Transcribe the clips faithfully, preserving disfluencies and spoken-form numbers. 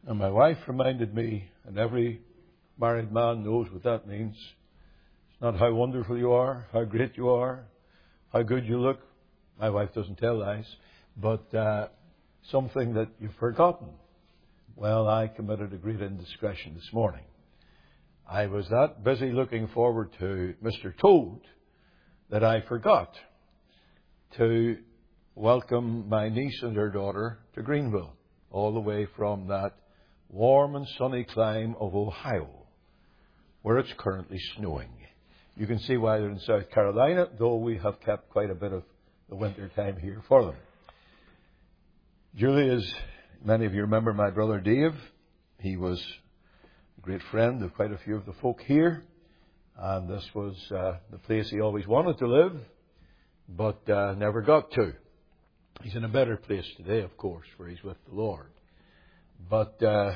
And my wife reminded me, and every married man knows what that means. It's not how wonderful you are, how great you are, how good you look. My wife doesn't tell lies. But uh, something that you've forgotten. Well, I committed a great indiscretion this morning. I was that busy looking forward to Mister Toad that I forgot to welcome my niece and her daughter to Greenville, all the way from that warm and sunny clime of Ohio, where it's currently snowing. You can see why they're in South Carolina, though we have kept quite a bit of the winter time here for them. Julie, as many of you remember, my brother Dave. He was a great friend of quite a few of the folk here, and this was uh, the place he always wanted to live, but uh, never got to. He's in a better place today, of course, where he's with the Lord. But uh,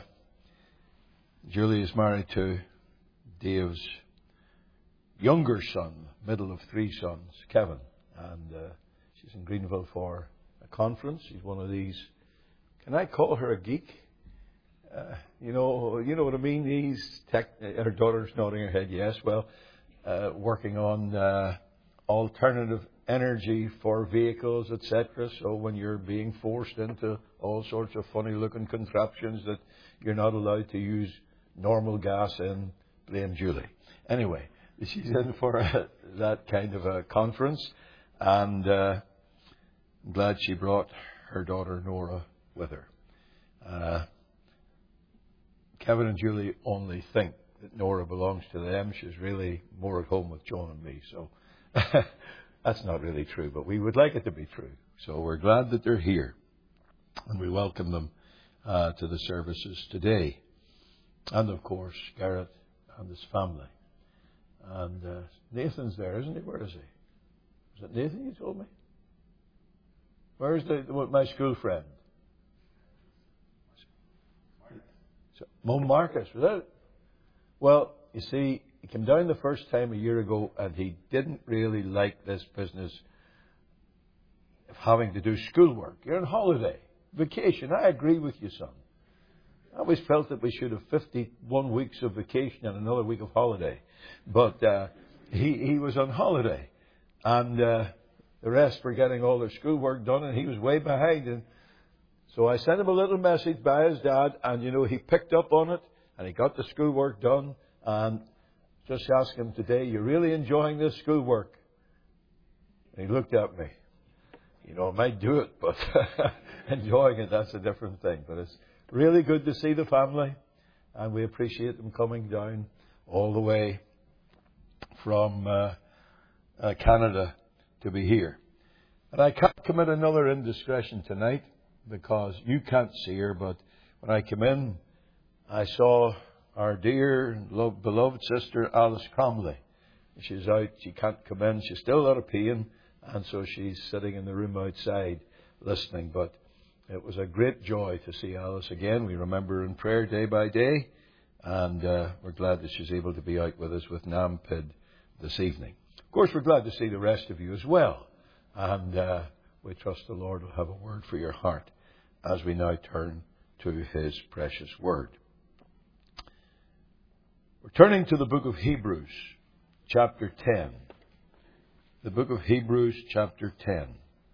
Julie is married to Dave's younger son, middle of three sons, Kevin, and uh, she's in Greenville for a conference. She's one of these. Can I call her a geek? Uh, you know, you know what I mean. He's tech, her daughter's nodding her head. Yes, well, uh, working on uh, alternative energy for vehicles, et cetera. So when you're being forced into all sorts of funny-looking contraptions that you're not allowed to use normal gas in, blame Julie. Anyway, she's in for a, that kind of a conference, and uh, I'm glad she brought her daughter Nora with her. Uh, Kevin and Julie only think that Nora belongs to them. She's really more at home with John and me, so that's not really true, but we would like it to be true. So we're glad that they're here, and we welcome them uh, to the services today. And of course, Garrett and his family. And uh, Nathan's there, isn't he? Where is he? Is it Nathan, you told me? Where's the, my school friend? So, Mo Marcus, was that it? Well, you see, he came down the first time a year ago, and he didn't really like this business of having to do schoolwork. You're on holiday, vacation. I agree with you, son. I always felt that we should have fifty-one weeks of vacation and another week of holiday. But uh, he, he was on holiday, and uh, the rest were getting all their schoolwork done, and he was way behind. And so I sent him a little message by his dad, and, you know, he picked up on it, and he got the schoolwork done. And just asked him today, you really enjoying this schoolwork? And he looked at me. You know, I might do it, but enjoying it, that's a different thing. But it's really good to see the family, and we appreciate them coming down all the way from uh, uh, Canada to be here. And I can't commit another indiscretion tonight because you can't see her, but when I came in, I saw our dear, loved, beloved sister Alice Cromley. She's out, she can't come in, she's still out of pain, and so she's sitting in the room outside listening. But it was a great joy to see Alice again. We remember her in prayer day by day, and uh, we're glad that she's able to be out with us with Nampid this evening. Of course, we're glad to see the rest of you as well, and uh, we trust the Lord will have a word for your heart as we now turn to His precious word. We're turning to the book of Hebrews, chapter ten. The book of Hebrews, chapter ten.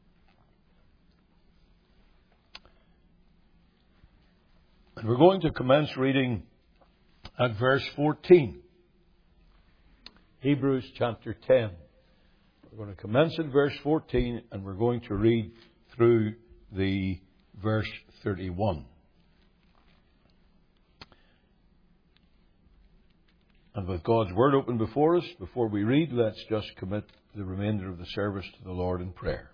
And we're going to commence reading at verse fourteen. Hebrews, chapter ten. We're going to commence at verse fourteen, and we're going to read through the verse thirty-one. And with God's word open before us, before we read, let's just commit the remainder of the service to the Lord in prayer.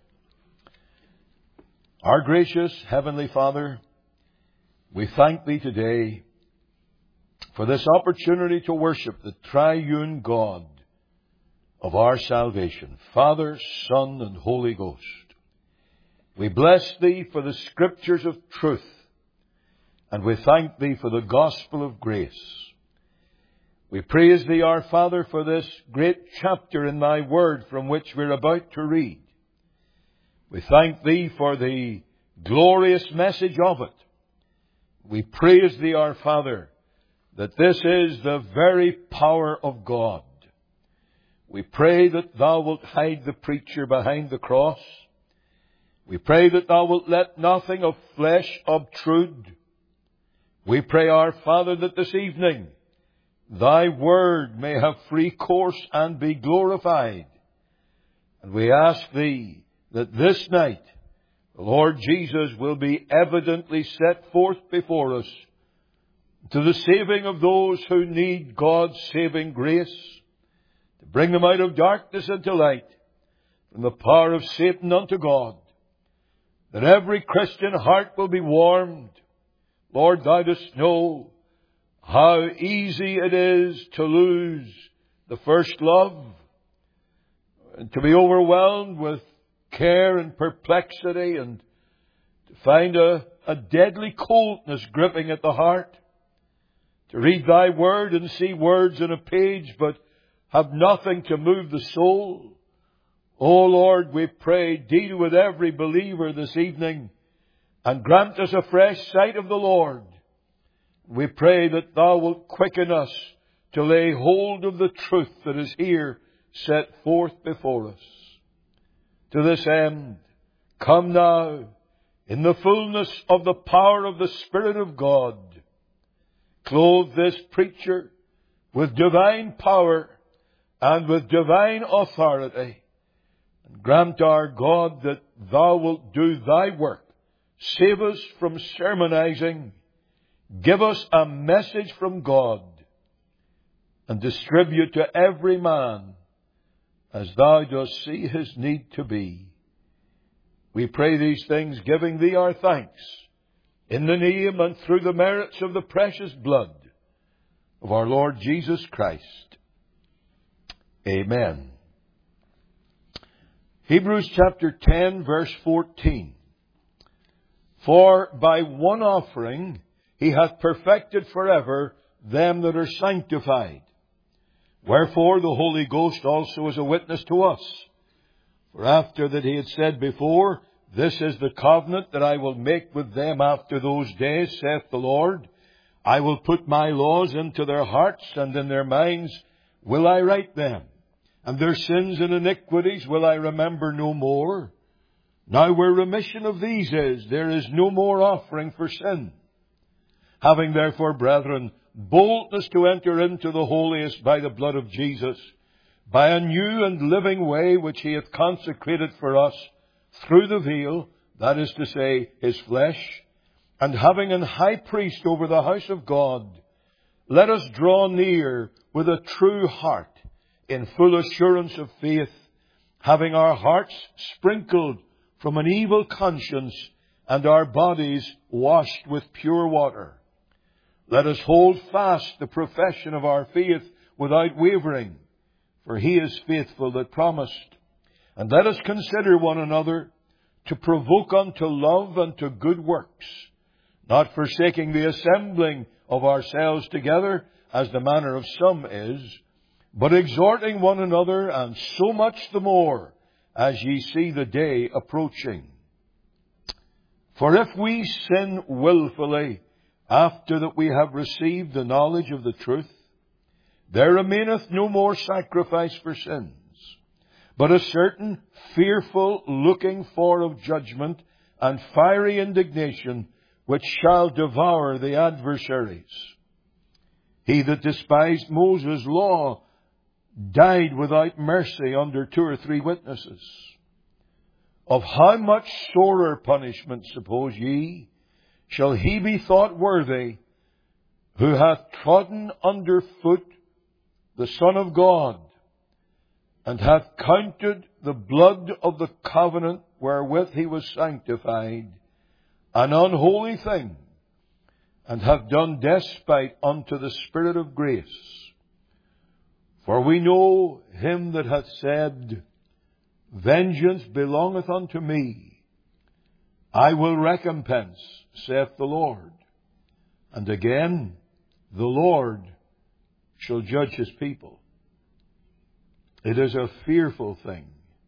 Our gracious Heavenly Father, we thank Thee today for this opportunity to worship the triune God of our salvation, Father, Son, and Holy Ghost. We bless Thee for the Scriptures of truth, and we thank Thee for the gospel of grace. We praise Thee, our Father, for this great chapter in Thy Word from which we're about to read. We thank Thee for the glorious message of it. We praise Thee, our Father, that this is the very power of God. We pray that Thou wilt hide the preacher behind the cross. We pray that Thou wilt let nothing of flesh obtrude. We pray, our Father, that this evening Thy Word may have free course and be glorified. And we ask Thee that this night the Lord Jesus will be evidently set forth before us to the saving of those who need God's saving grace, to bring them out of darkness into light, from the power of Satan unto God, that every Christian heart will be warmed. Lord, Thou dost know how easy it is to lose the first love, and to be overwhelmed with care and perplexity, and to find a, a deadly coldness gripping at the heart. To read Thy Word and see words on a page, but have nothing to move the soul. Oh Lord, we pray, deal with every believer this evening, and grant us a fresh sight of the Lord. We pray that Thou wilt quicken us to lay hold of the truth that is here set forth before us. To this end, come now in the fullness of the power of the Spirit of God. Clothe this preacher with divine power and with divine authority. And grant, our God, that Thou wilt do Thy work. Save us from sermonizing. Give us a message from God. And distribute to every man as Thou dost see his need to be. We pray these things, giving Thee our thanks, in the name and through the merits of the precious blood of our Lord Jesus Christ. Amen. Hebrews chapter ten, verse fourteen. For by one offering He hath perfected forever them that are sanctified. Wherefore the Holy Ghost also is a witness to us. For after that He had said before, This is the covenant that I will make with them after those days, saith the Lord. I will put my laws into their hearts, and in their minds will I write them. And their sins and iniquities will I remember no more. Now where remission of these is, there is no more offering for sin. Having therefore, brethren, boldness to enter into the holiest by the blood of Jesus, by a new and living way which He hath consecrated for us through the veil, that is to say, His flesh, and having an high priest over the house of God, let us draw near with a true heart, in full assurance of faith, having our hearts sprinkled from an evil conscience, and our bodies washed with pure water. Let us hold fast the profession of our faith without wavering, for He is faithful that promised. And let us consider one another to provoke unto love and to good works, not forsaking the assembling of ourselves together, as the manner of some is, but exhorting one another, and so much the more, as ye see the day approaching. For if we sin wilfully, after that we have received the knowledge of the truth, there remaineth no more sacrifice for sins, but a certain fearful looking for of judgment and fiery indignation, which shall devour the adversaries. He that despised Moses' law died without mercy under two or three witnesses. Of how much sorer punishment, suppose ye, shall he be thought worthy, who hath trodden under foot the Son of God, and hath counted the blood of the covenant wherewith He was sanctified an unholy thing, and hath done despite unto the Spirit of grace. For we know Him that hath said, Vengeance belongeth unto me, I will recompense, saith the Lord. And again, the Lord shall judge His people. It is a fearful thing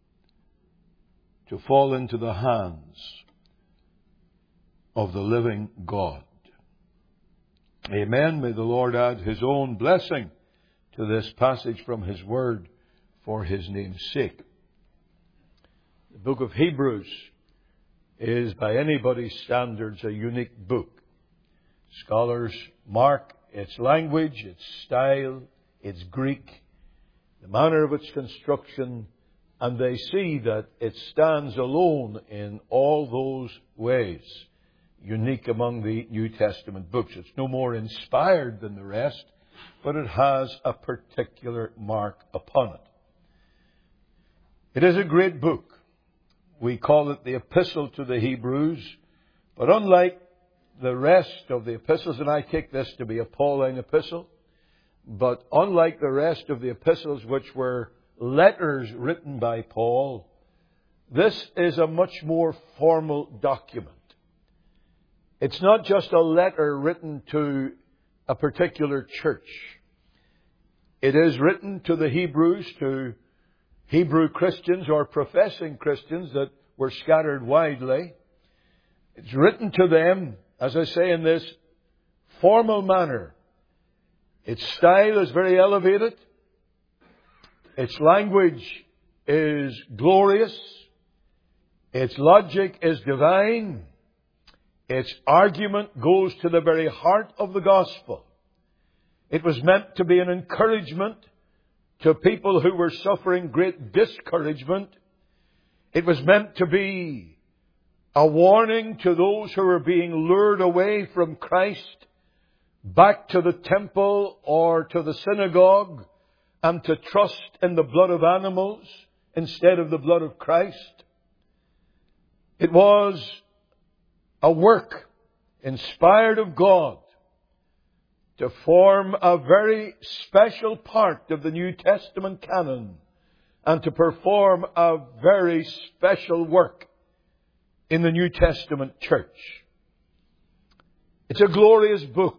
to fall into the hands of the living God. Amen. May the Lord add His own blessing to this passage from His Word for His name's sake. The book of Hebrews is, by anybody's standards, a unique book. Scholars mark its language, its style, its Greek, the manner of its construction, and they see that it stands alone in all those ways, unique among the New Testament books. It's no more inspired than the rest, but it has a particular mark upon it. It is a great book. We call it the Epistle to the Hebrews, but unlike the rest of the epistles, and I take this to be a Pauline epistle, but unlike the rest of the epistles which were letters written by Paul, this is a much more formal document. It's not just a letter written to a particular church. It is written to the Hebrews, to Hebrew Christians or professing Christians that were scattered widely. It's written to them, as I say, in this formal manner. Its style is very elevated. Its language is glorious. Its logic is divine. Its argument goes to the very heart of the gospel. It was meant to be an encouragement to people who were suffering great discouragement. It was meant to be a warning to those who were being lured away from Christ back to the temple or to the synagogue and to trust in the blood of animals instead of the blood of Christ. It was a work inspired of God to form a very special part of the New Testament canon and to perform a very special work in the New Testament church. It's a glorious book.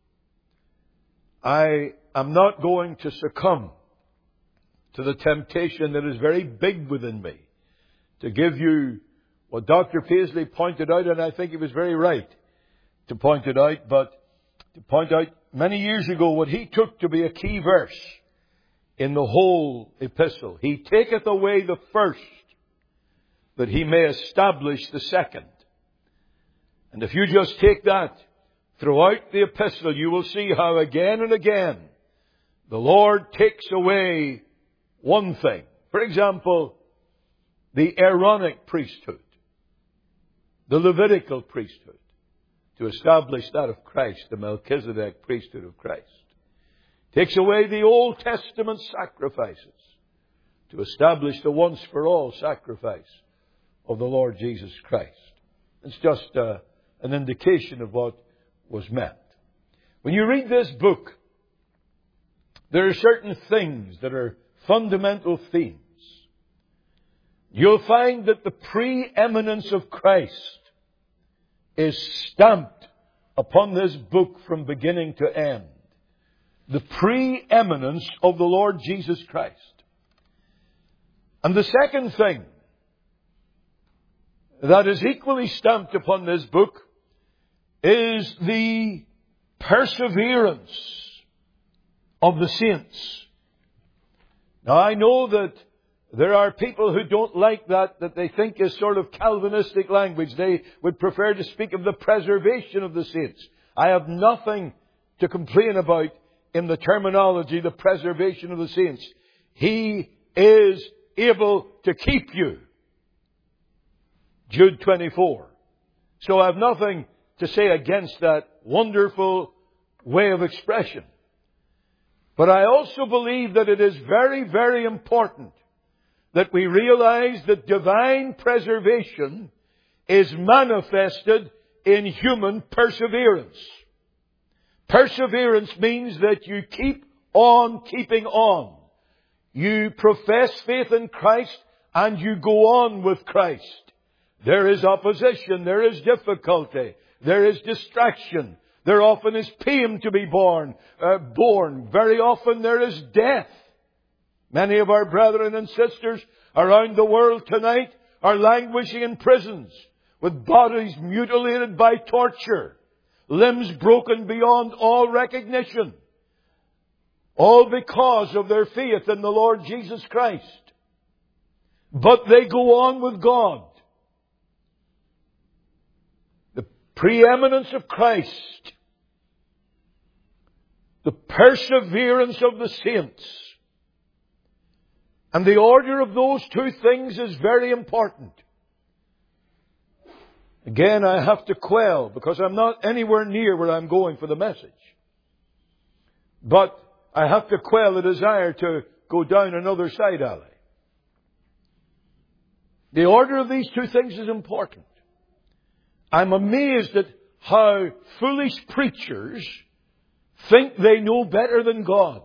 I am not going to succumb to the temptation that is very big within me to give you what Doctor Paisley pointed out, and I think he was very right to point it out, but to point out many years ago what he took to be a key verse in the whole epistle. He taketh away the first, that he may establish the second. And if you just take that throughout the epistle, you will see how again and again the Lord takes away one thing. For example, the Aaronic priesthood, the Levitical priesthood, to establish that of Christ, the Melchizedek priesthood of Christ. Takes away the Old Testament sacrifices to establish the once-for-all sacrifice of the Lord Jesus Christ. It's just uh, an indication of what was meant. When you read this book, there are certain things that are fundamental themes. You'll find that the preeminence of Christ is stamped upon this book from beginning to end. The preeminence of the Lord Jesus Christ. And the second thing that is equally stamped upon this book is the perseverance of the saints. Now, I know that there are people who don't like that, that they think is sort of Calvinistic language. They would prefer to speak of the preservation of the saints. I have nothing to complain about in the terminology, the preservation of the saints. He is able to keep you. Jude twenty-four. So I have nothing to say against that wonderful way of expression. But I also believe that it is very, very important that we realize that divine preservation is manifested in human perseverance. Perseverance means that you keep on keeping on. You profess faith in Christ and you go on with Christ. There is opposition, there is difficulty, there is distraction. There often is pain to be born, uh, born. Very often there is death. Many of our brethren and sisters around the world tonight are languishing in prisons with bodies mutilated by torture. limbs broken beyond all recognition. All because of their faith in the Lord Jesus Christ. But they go on with God. The preeminence of Christ. The perseverance of the saints. And the order of those two things is very important. Again, I have to quell because I'm not anywhere near where I'm going for the message. But I have to quell a desire to go down another side alley. The order of these two things is important. I'm amazed at how foolish preachers think they know better than God.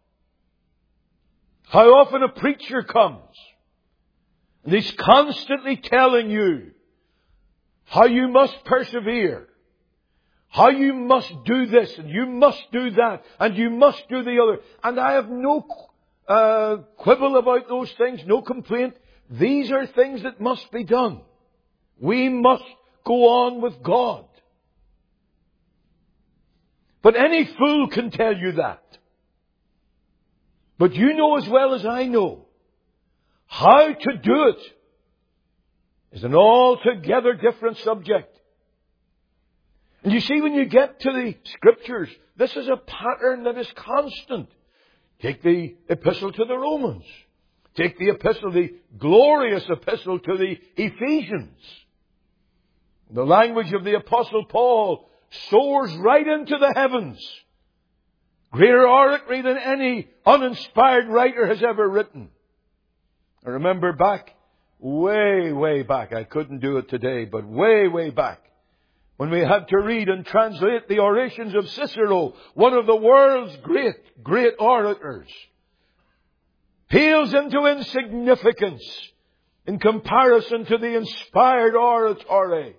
How often a preacher comes and he's constantly telling you how you must persevere, how you must do this and you must do that and you must do the other. And I have no uh, quibble about those things, no complaint. These are things that must be done. We must go on with God. But any fool can tell you that. But you know as well as I know, how to do it is an altogether different subject. And you see, when you get to the Scriptures, this is a pattern that is constant. Take the epistle to the Romans. Take the epistle, the glorious epistle to the Ephesians. The language of the Apostle Paul soars right into the heavens. Greater oratory than any uninspired writer has ever written. I remember back, way, way back, I couldn't do it today, but way, way back, when we had to read and translate the orations of Cicero, one of the world's great, great orators, pales into insignificance in comparison to the inspired oratory.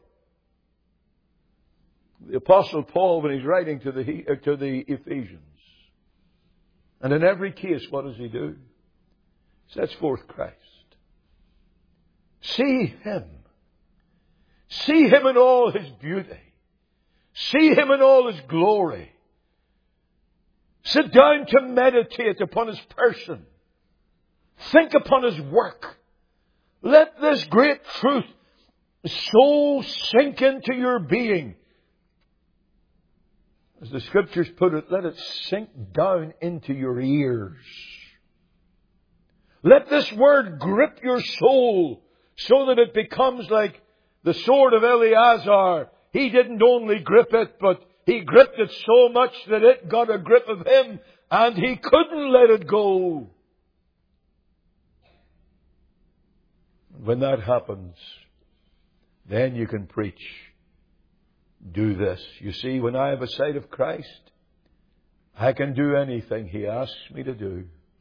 The Apostle Paul, when he's writing to the, to the Ephesians, and in every case, what does he do? He sets forth Christ. See Him. See Him in all His beauty. See Him in all His glory. Sit down to meditate upon His person. Think upon His work. Let this great truth so sink into your being. As the Scriptures put it, let it sink down into your ears. Let this word grip your soul so that it becomes like the sword of Eleazar. He didn't only grip it, but he gripped it so much that it got a grip of him and he couldn't let it go. When that happens, then you can preach. Do this. You see, when I have a sight of Christ, I can do anything He asks me to do.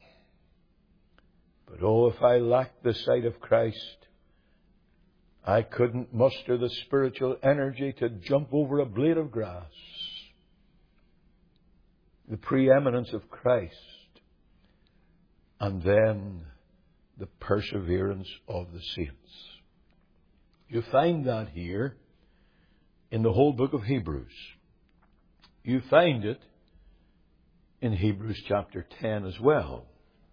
But oh, if I lacked the sight of Christ, I couldn't muster the spiritual energy to jump over a blade of grass. The preeminence of Christ. And then the perseverance of the saints. You find that here in the whole book of Hebrews. You find it in Hebrews chapter ten as well.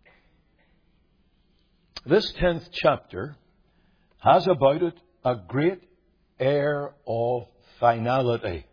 This tenth chapter has about it a great air of finality.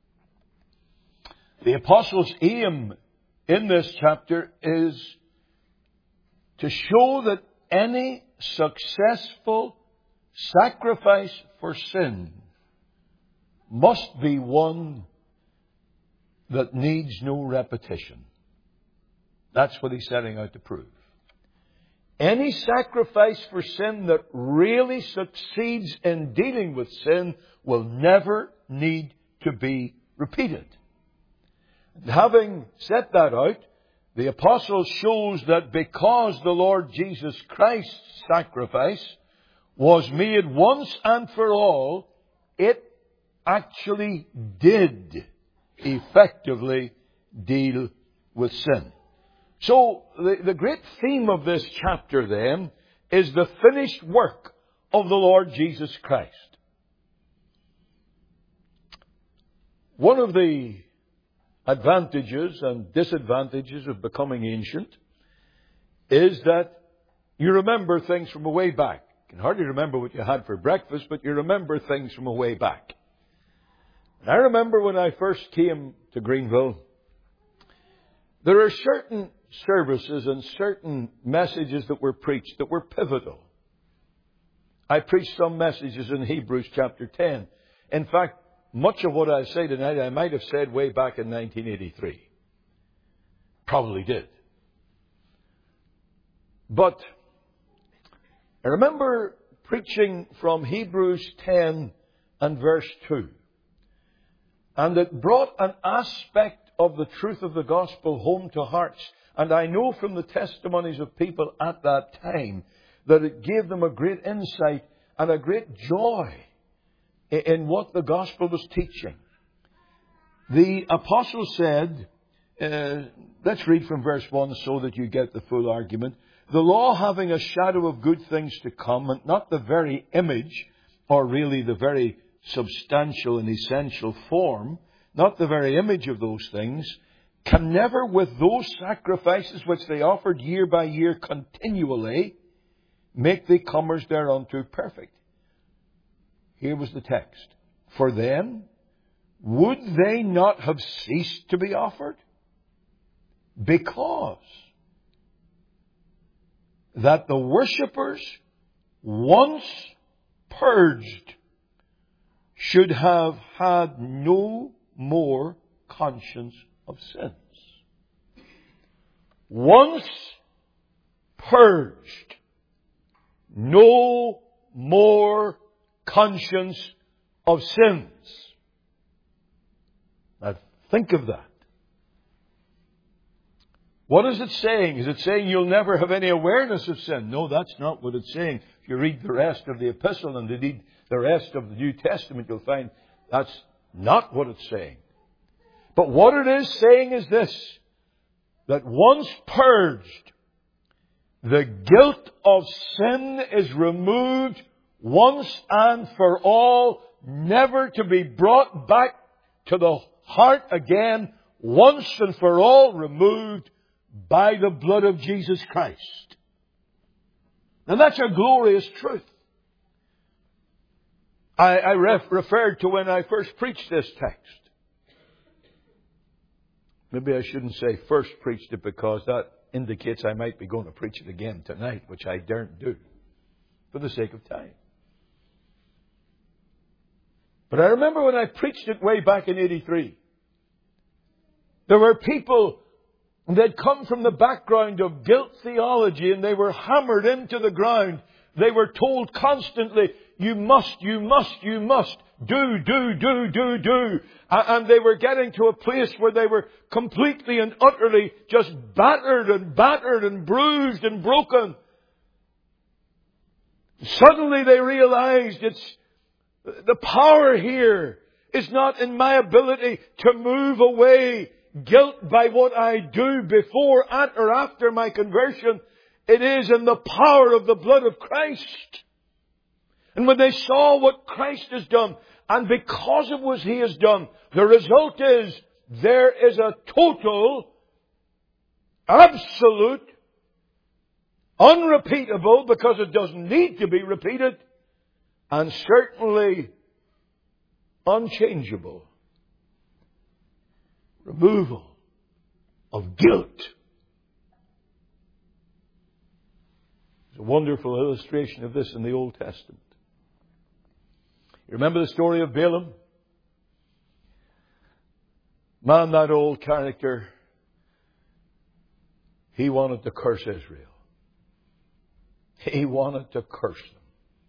The apostles' aim in this chapter is to show that any successful sacrifice for sin must be one that needs no repetition. That's what he's setting out to prove. Any sacrifice for sin that really succeeds in dealing with sin will never need to be repeated. And having set that out, the apostle shows that because the Lord Jesus Christ's sacrifice was made once and for all, it actually did effectively deal with sin. So the, the great theme of this chapter then is the finished work of the Lord Jesus Christ. One of the advantages and disadvantages of becoming ancient is that you remember things from a way back. You can hardly remember what you had for breakfast, but you remember things from a way back. And I remember when I first came to Greenville, there are certain services and certain messages that were preached that were pivotal. I preached some messages in Hebrews chapter ten. In fact, much of what I say tonight I might have said way back in nineteen eighty-three. Probably did. But I remember preaching from Hebrews ten and verse two. And it brought an aspect of the truth of the gospel home to hearts. And I know from the testimonies of people at that time that it gave them a great insight and a great joy in what the gospel was teaching. The apostle said, uh, let's read from verse one so that you get the full argument. The law having a shadow of good things to come, and not the very image, or really the very substantial and essential form, not the very image of those things, can never with those sacrifices which they offered year by year continually make the comers thereunto perfect. Here was the text. For then, would they not have ceased to be offered? Because that the worshippers, once purged, should have had no more conscience of sins. Once purged, no more conscience of sins. Now think of that. What is it saying? Is it saying you'll never have any awareness of sin? No, that's not what it's saying. If you read the rest of the epistle and indeed the rest of the New Testament, you'll find that's not what it's saying. But what it is saying is this, that once purged, the guilt of sin is removed once and for all, never to be brought back to the heart again, once and for all removed by the blood of Jesus Christ. Now that's a glorious truth. I, I ref, referred to when I first preached this text. Maybe I shouldn't say first preached it because that indicates I might be going to preach it again tonight, which I daren't do for the sake of time. But I remember when I preached it way back in eighty-three, there were people that come from the background of guilt theology and they were hammered into the ground. They were told constantly, you must, you must, you must, do, do, do, do, do. And they were getting to a place where they were completely and utterly just battered and battered and bruised and broken. Suddenly they realized it's the power here is not in my ability to move away guilt by what I do before, at, or after my conversion. It is in the power of the blood of Christ. And when they saw what Christ has done, and because of what He has done, the result is there is a total, absolute, unrepeatable, because it doesn't need to be repeated, and certainly unchangeable removal of guilt. There's a wonderful illustration of this in the Old Testament. You remember the story of Balaam? Man, that old character, he wanted to curse Israel. He wanted to curse them.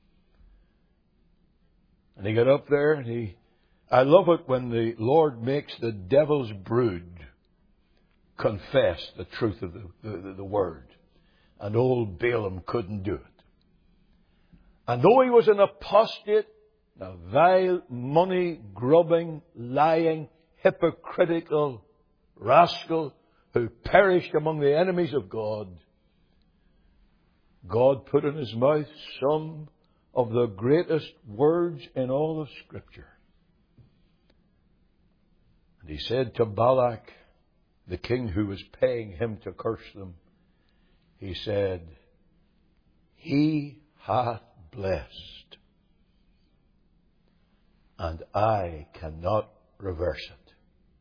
And he got up there and he, I love it when the Lord makes the devil's brood confess the truth of the, the, the word. And old Balaam couldn't do it. And though he was an apostate, a vile, money-grubbing, lying, hypocritical rascal who perished among the enemies of God, God put in his mouth some of the greatest words in all of Scripture. He said to Balak, the king who was paying him to curse them, he said, He hath blessed, and I cannot reverse it.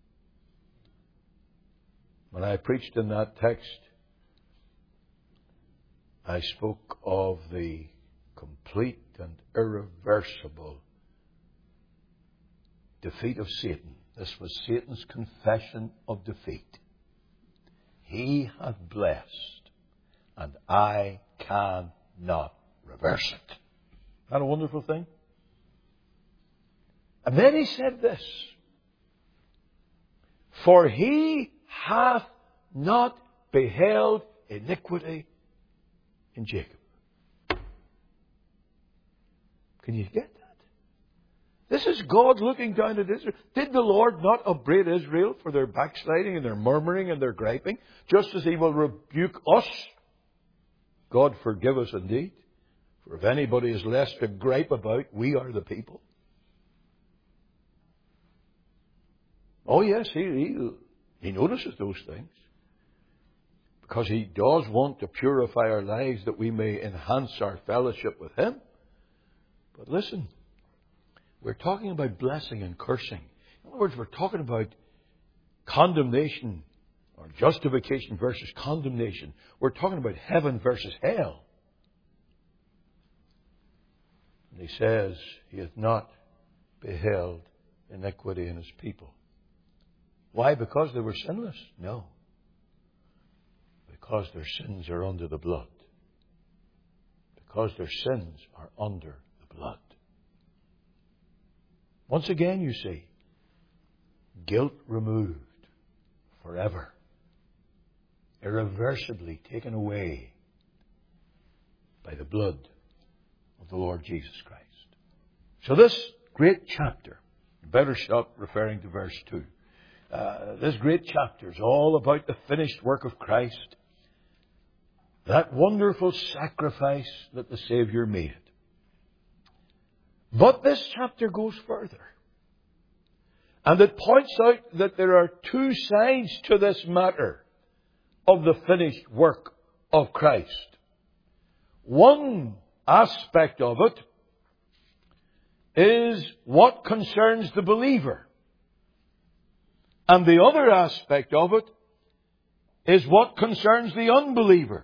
When I preached in that text, I spoke of the complete and irreversible defeat of Satan. This was Satan's confession of defeat. He hath blessed, and I cannot reverse it. Isn't that a wonderful thing? And then he said this, For he hath not beheld iniquity in Jacob. Can you get that? This is God looking down at Israel. Did the Lord not upbraid Israel for their backsliding and their murmuring and their griping, just as He will rebuke us? God forgive us indeed. For if anybody is less to gripe about, we are the people. Oh yes, He, he, he notices those things. Because He does want to purify our lives that we may enhance our fellowship with Him. But listen, we're talking about blessing and cursing. In other words, we're talking about condemnation or justification versus condemnation. We're talking about heaven versus hell. And He says He hath not beheld iniquity in His people. Why? Because they were sinless? No. Because their sins are under the blood. Because their sins are under the blood. Once again, you see, guilt removed forever, irreversibly taken away by the blood of the Lord Jesus Christ. So this great chapter, better stop referring to verse two. Uh, this great chapter is all about the finished work of Christ, that wonderful sacrifice that the Saviour made. But this chapter goes further. And it points out that there are two sides to this matter of the finished work of Christ. One aspect of it is what concerns the believer. And the other aspect of it is what concerns the unbeliever.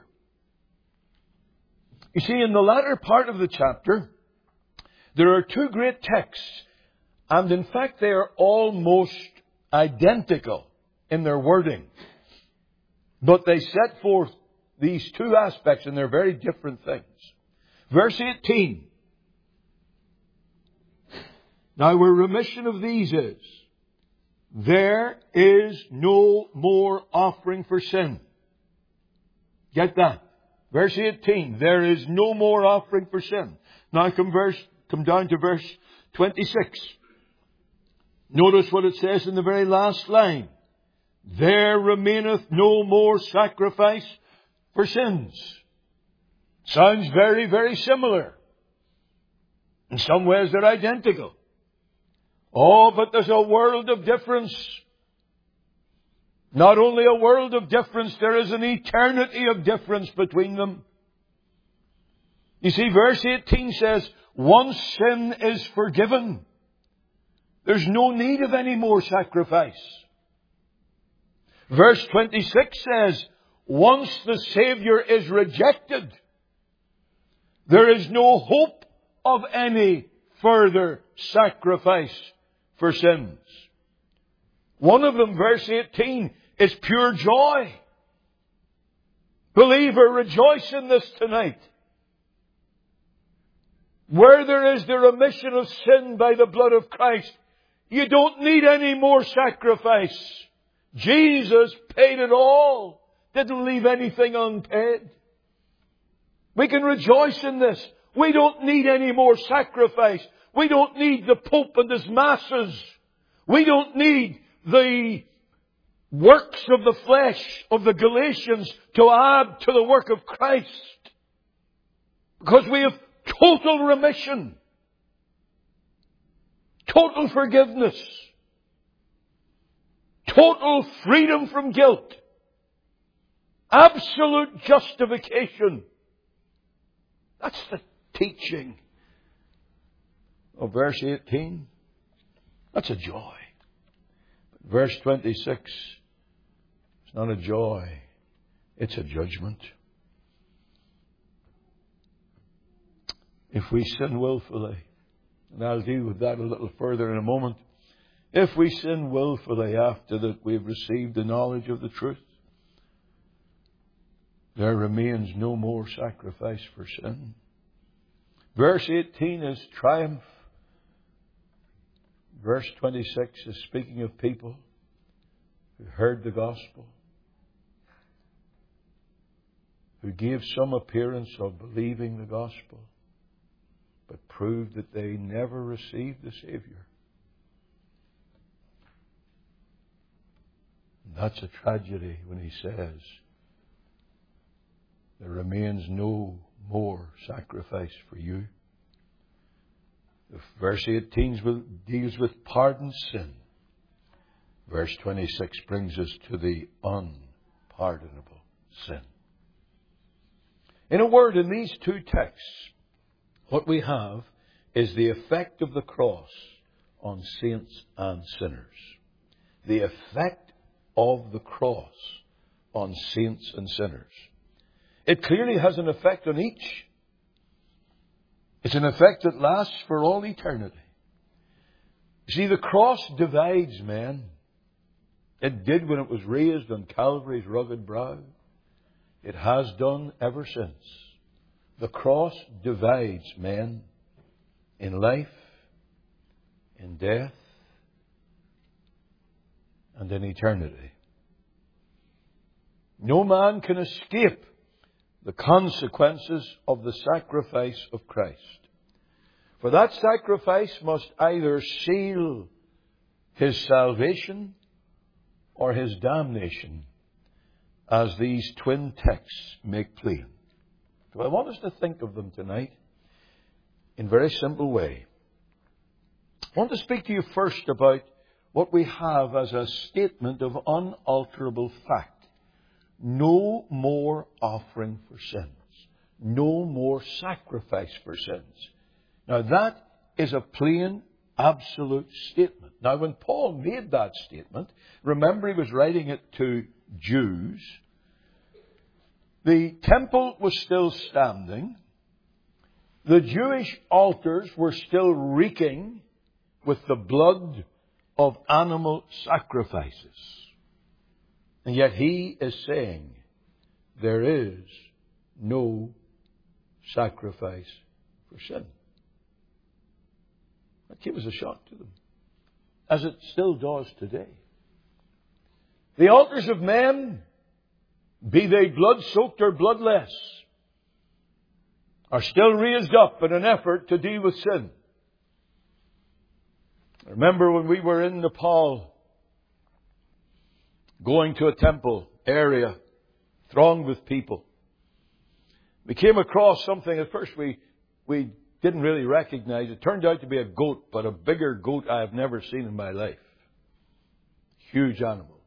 You see, in the latter part of the chapter, there are two great texts, and in fact they are almost identical in their wording. But they set forth these two aspects, and they're very different things. Verse eighteen. Now where remission of these is, there is no more offering for sin. Get that? Verse eighteen. There is no more offering for sin. Now come verse Come down to verse twenty-six. Notice what it says in the very last line. There remaineth no more sacrifice for sins. Sounds very, very similar. In some ways they're identical. Oh, but there's a world of difference. Not only a world of difference, there is an eternity of difference between them. You see, verse eighteen says, once sin is forgiven, there's no need of any more sacrifice. Verse twenty-six says, once the Saviour is rejected, there is no hope of any further sacrifice for sins. One of them, verse eighteen, is pure joy. Believer, rejoice in this tonight. Where there is the remission of sin by the blood of Christ, you don't need any more sacrifice. Jesus paid it all. Didn't leave anything unpaid. We can rejoice in this. We don't need any more sacrifice. We don't need the Pope and his masses. We don't need the works of the flesh of the Galatians to add to the work of Christ. Because we have total remission. Total forgiveness. total freedom from guilt. Absolute justification. That's the teaching of verse eighteen. That's a joy. But verse twenty-six, it's not a joy. It's a judgment. If we sin willfully, and I'll deal with that a little further in a moment. If we sin willfully after that we've received the knowledge of the truth, there remains no more sacrifice for sin. Verse eighteen is triumph. Verse twenty-six is speaking of people who heard the gospel, who gave some appearance of believing the gospel, but proved that they never received the Savior. And that's a tragedy when he says, there remains no more sacrifice for you. Verse eighteen deals with pardoned sin. Verse twenty-six brings us to the unpardonable sin. In a word, in these two texts, what we have is the effect of the cross on saints and sinners. The effect of the cross on saints and sinners. It clearly has an effect on each. It's an effect that lasts for all eternity. You see, the cross divides men. It did when it was raised on Calvary's rugged brow. It has done ever since. The cross divides men in life, in death, and in eternity. No man can escape the consequences of the sacrifice of Christ. For that sacrifice must either seal his salvation or his damnation, as these twin texts make plain. So I want us to think of them tonight in a very simple way. I want to speak to you first about what we have as a statement of unalterable fact. No more offering for sins. No more sacrifice for sins. Now that is a plain, absolute statement. Now when Paul made that statement, remember he was writing it to Jews. The temple was still standing. The Jewish altars were still reeking with the blood of animal sacrifices. And yet he is saying there is no sacrifice for sin. That came as a shock to them, as it still does today. The altars of men, be they blood-soaked or bloodless, are still raised up in an effort to deal with sin. I remember when we were in Nepal, going to a temple area thronged with people. We came across something at first we, we didn't really recognize. It turned out to be a goat, but a bigger goat I have never seen in my life. Huge animal.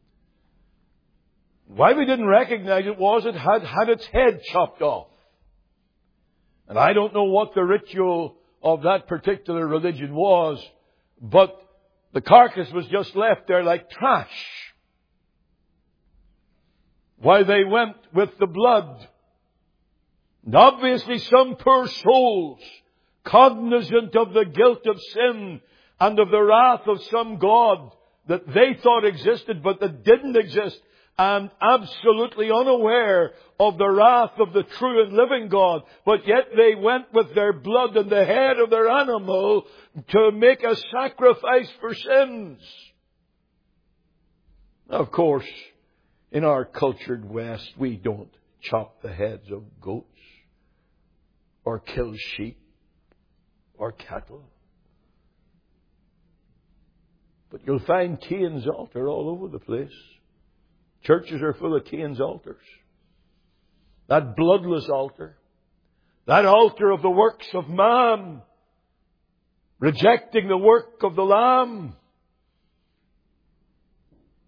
Why we didn't recognize it was it had had its head chopped off. And I don't know what the ritual of that particular religion was, but the carcass was just left there like trash, while they went with the blood. And obviously some poor souls, cognizant of the guilt of sin and of the wrath of some God that they thought existed but that didn't exist, and absolutely unaware of the wrath of the true and living God, but yet they went with their blood and the head of their animal to make a sacrifice for sins. Now, of course, in our cultured West, we don't chop the heads of goats or kill sheep or cattle. But you'll find Cain's altar all over the place. Churches are full of Cain's altars. That bloodless altar. That altar of the works of man. Rejecting the work of the Lamb.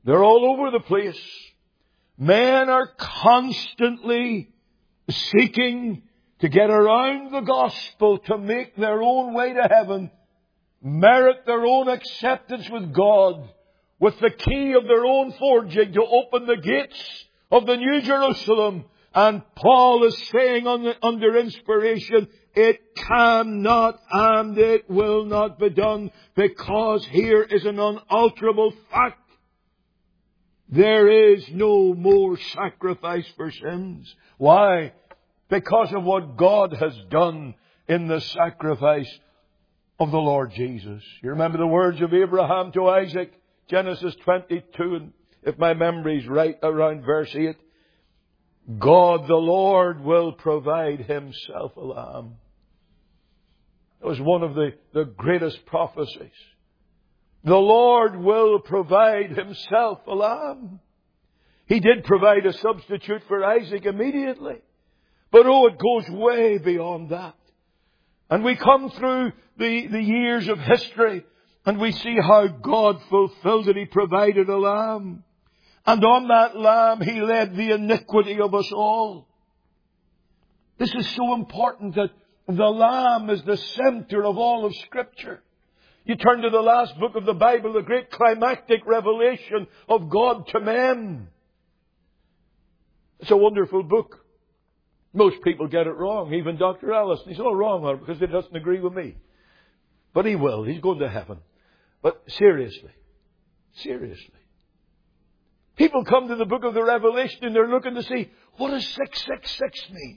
They're all over the place. Men are constantly seeking to get around the gospel, to make their own way to heaven, merit their own acceptance with God, with the key of their own forging to open the gates of the New Jerusalem. And Paul is saying under inspiration, it cannot and it will not be done, because here is an unalterable fact. There is no more sacrifice for sins. Why? Because of what God has done in the sacrifice of the Lord Jesus. You remember the words of Abraham to Isaac, Genesis twenty-two, and if my memory's right, around verse eight. God the Lord will provide Himself a lamb. It was one of the, the greatest prophecies. The Lord will provide Himself a lamb. He did provide a substitute for Isaac immediately. But oh, it goes way beyond that. And we come through the, the years of history and we see how God fulfilled it. He provided a lamb. And on that lamb He laid the iniquity of us all. This is so important that the lamb is the center of all of Scripture. You turn to the last book of the Bible, the great climactic revelation of God to men. It's a wonderful book. Most people get it wrong. Even Doctor Allison. He's all wrong on it because he doesn't agree with me. But he will. He's going to heaven. But seriously. Seriously. People come to the book of the Revelation and they're looking to see, what does six six six mean?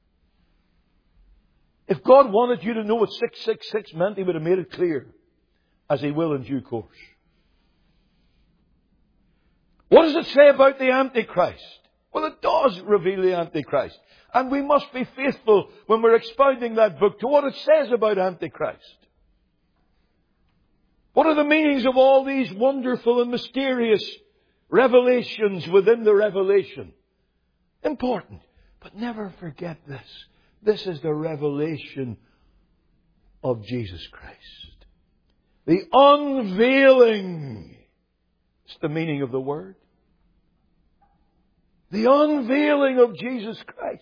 If God wanted you to know what six six six meant, He would have made it clear, as He will in due course. What does it say about the Antichrist? Well, it does reveal the Antichrist. And we must be faithful when we're expounding that book to what it says about Antichrist. What are the meanings of all these wonderful and mysterious revelations within the revelation? Important. But never forget this. This is the revelation of Jesus Christ. The unveiling. It's the meaning of the word. The unveiling of Jesus Christ.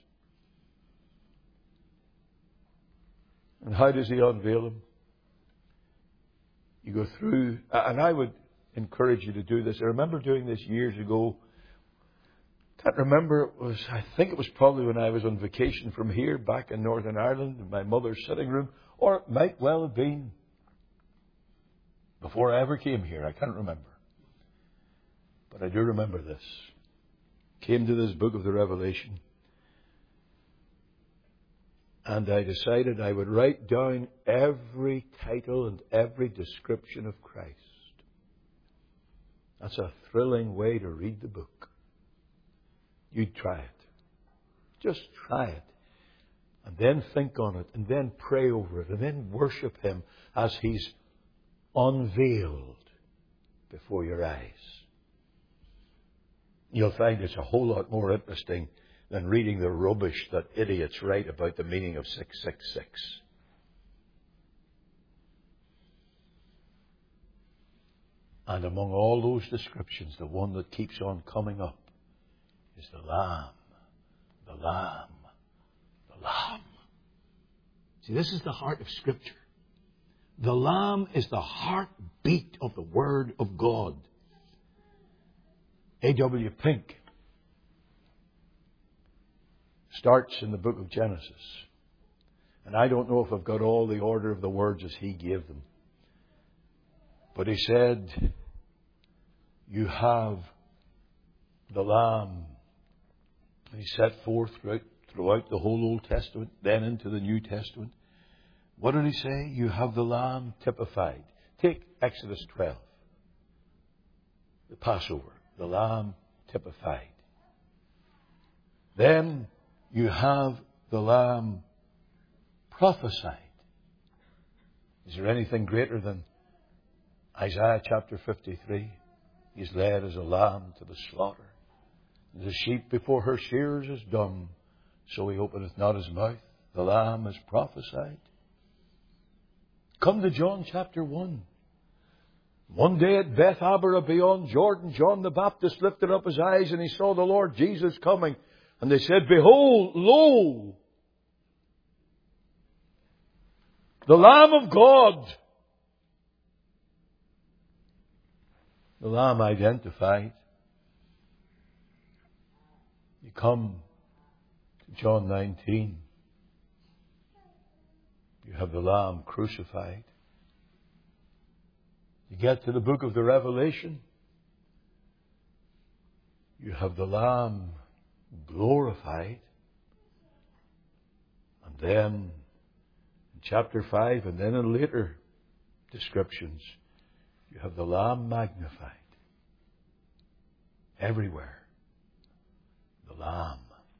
And how does He unveil Him? You go through, and I would encourage you to do this. I remember doing this years ago. Can't remember, it was, I think it was probably when I was on vacation from here back in Northern Ireland in my mother's sitting room, or it might well have been before I ever came here. I can't remember. But I do remember this. Came to this book of the Revelation, and I decided I would write down every title and every description of Christ. That's a thrilling way to read the book. You try it. Just try it. And then think on it. And then pray over it. And then worship Him as He's unveiled before your eyes. You'll find it's a whole lot more interesting than reading the rubbish that idiots write about the meaning of six six six. And among all those descriptions, the one that keeps on coming up is the Lamb, the Lamb, the Lamb. See, this is the heart of Scripture. The Lamb is the heartbeat of the Word of God. A W Pink starts in the book of Genesis. And I don't know if I've got all the order of the words as he gave them. But he said, you have the Lamb. And he set forth throughout, throughout the whole Old Testament, then into the New Testament. What did he say? You have the Lamb typified. Take Exodus twelve. The Passover. The Lamb typified. Then you have the Lamb prophesied. Is there anything greater than Isaiah chapter fifty-three? He's led as a lamb to the slaughter. As a sheep before her shearers is dumb, so he openeth not his mouth. The Lamb is prophesied. Come to John chapter one. One day at Beth Abara beyond Jordan, John the Baptist lifted up his eyes and he saw the Lord Jesus coming. And they said, Behold, lo, the Lamb of God. The Lamb identified. You come to John nineteen. You have the Lamb crucified. You get to the book of the Revelation. You have the Lamb glorified. And then in chapter five and then in later descriptions, you have the Lamb magnified. Everywhere. The Lamb.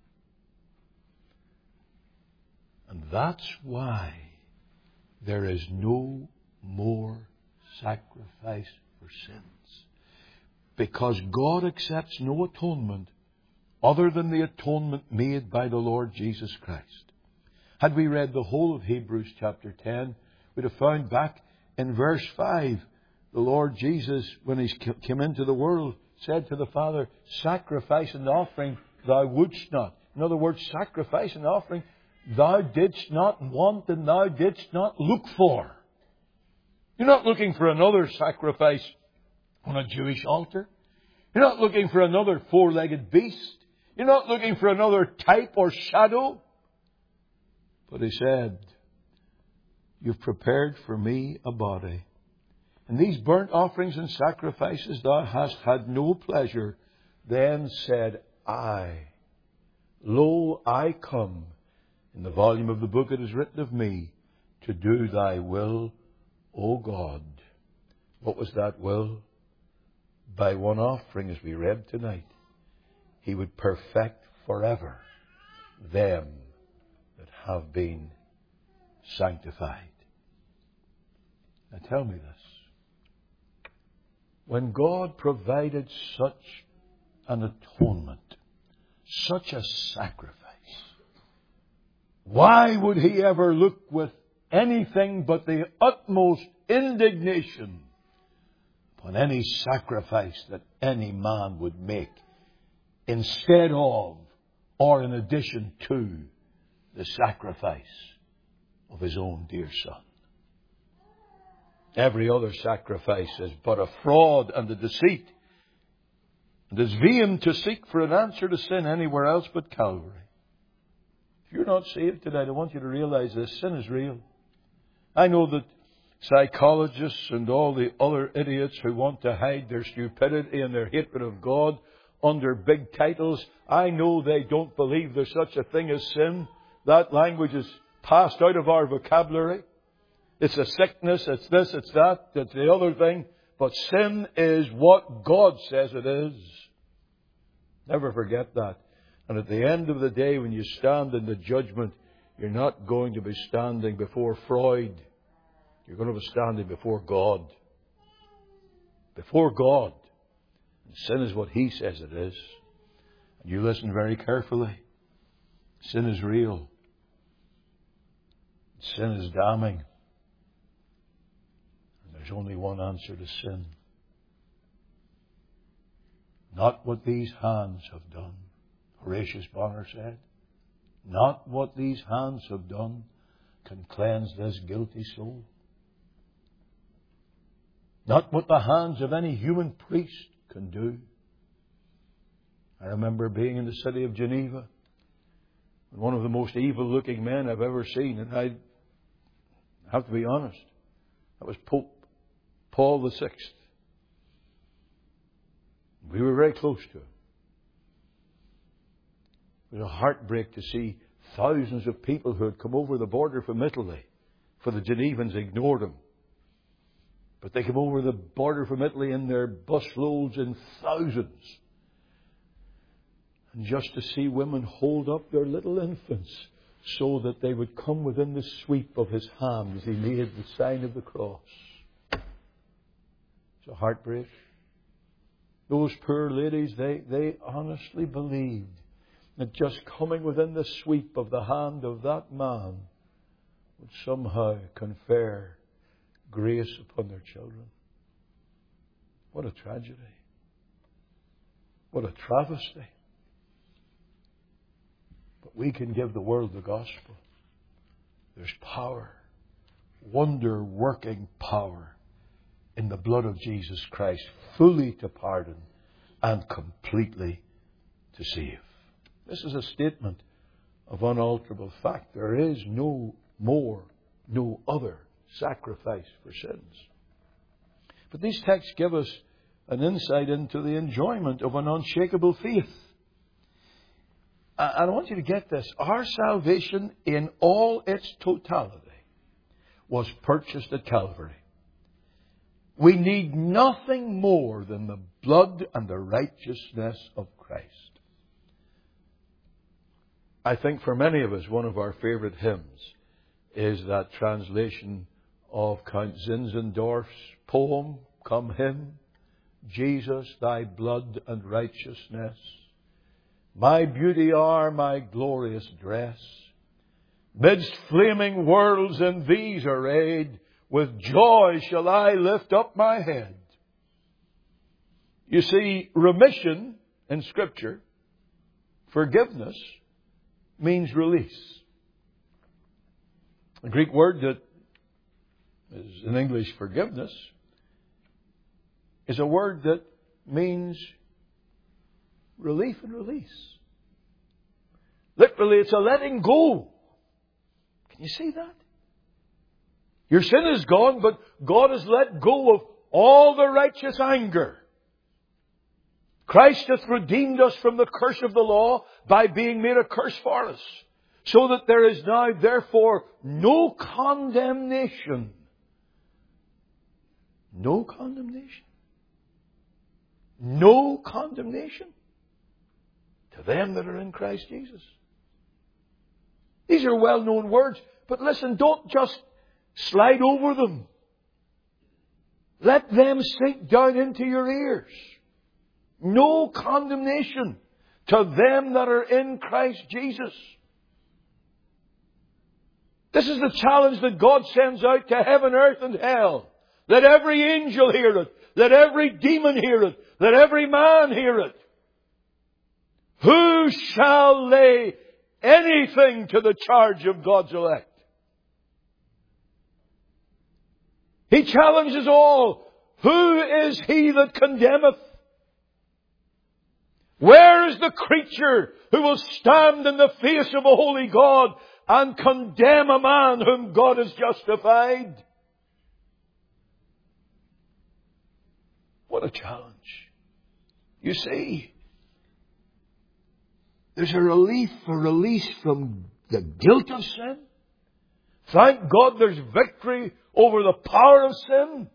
And that's why there is no more sacrifice for sins. Because God accepts no atonement other than the atonement made by the Lord Jesus Christ. Had we read the whole of Hebrews chapter ten, we'd have found back in verse five, the Lord Jesus, when He came into the world, said to the Father, Sacrifice and offering thou wouldst not. In other words, sacrifice and offering thou didst not want and thou didst not look for. You're not looking for another sacrifice on a Jewish altar. You're not looking for another four-legged beast. You're not looking for another type or shadow. But He said, You've prepared for me a body. And these burnt offerings and sacrifices thou hast had no pleasure. Then said I, Lo, I come. In the volume of the book it is written of me, to do thy will, O God. What was that will? By one offering, as we read tonight, He would perfect forever them that have been sanctified. Now tell me this. When God provided such an atonement, such a sacrifice, why would He ever look with anything but the utmost indignation upon any sacrifice that any man would make instead of or in addition to the sacrifice of His own dear Son? Every other sacrifice is but a fraud and a deceit, and is vain to seek for an answer to sin anywhere else but Calvary. If you're not saved tonight, I want you to realize this. Sin is real. I know that psychologists and all the other idiots who want to hide their stupidity and their hatred of God under big titles, I know they don't believe there's such a thing as sin. That language is passed out of our vocabulary. It's a sickness, it's this, it's that, it's the other thing. But sin is what God says it is. Never forget that. And at the end of the day, when you stand in the judgment, you're not going to be standing before Freud. You're going to be standing before God. Before God. And sin is what He says it is. And you listen very carefully. Sin is real. Sin is damning. And there's only one answer to sin. Not what these hands have done. Horatius Bonar said, not what these hands have done can cleanse this guilty soul. Not what the hands of any human priest can do. I remember being in the city of Geneva, and one of the most evil-looking men I've ever seen, and I have to be honest, that was Pope Paul the Sixth. We were very close to him. It was a heartbreak to see thousands of people who had come over the border from Italy, for the Genevans ignored them. But they came over the border from Italy in their busloads in thousands. And just to see women hold up their little infants so that they would come within the sweep of His hand as He made the sign of the cross. It's a heartbreak. Those poor ladies, they, they honestly believed that just coming within the sweep of the hand of that man would somehow confer grace upon their children. What a tragedy. What a travesty. But we can give the world the gospel. There's power, wonder-working power in the blood of Jesus Christ, fully to pardon and completely to save. This is a statement of unalterable fact. There is no more, no other sacrifice for sins. But these texts give us an insight into the enjoyment of an unshakable faith. And I want you to get this. Our salvation in all its totality was purchased at Calvary. We need nothing more than the blood and the righteousness of Christ. I think for many of us, one of our favourite hymns is that translation of Count Zinzendorf's poem, Come Hymn, Jesus, thy blood and righteousness, my beauty are my glorious dress. Midst flaming worlds in these arrayed, with joy shall I lift up my head. You see, remission in Scripture, forgiveness, means release. The Greek word that is in English forgiveness is a word that means relief and release. Literally, it's a letting go. Can you see that? Your sin is gone, but God has let go of all the righteous anger. Christ hath redeemed us from the curse of the law by being made a curse for us, so that there is now, therefore, no condemnation. No condemnation. No condemnation to them that are in Christ Jesus. These are well-known words, but listen, don't just slide over them. Let them sink down into your ears. No condemnation to them that are in Christ Jesus. This is the challenge that God sends out to heaven, earth, and hell. Let every angel hear it. Let every demon hear it. Let every man hear it. Who shall lay anything to the charge of God's elect? He challenges all. Who is he that condemneth? Where is the creature who will stand in the face of a holy God and condemn a man whom God has justified? What a challenge. You see, there's a relief, a release from the guilt of sin. Thank God there's victory over the power of sin.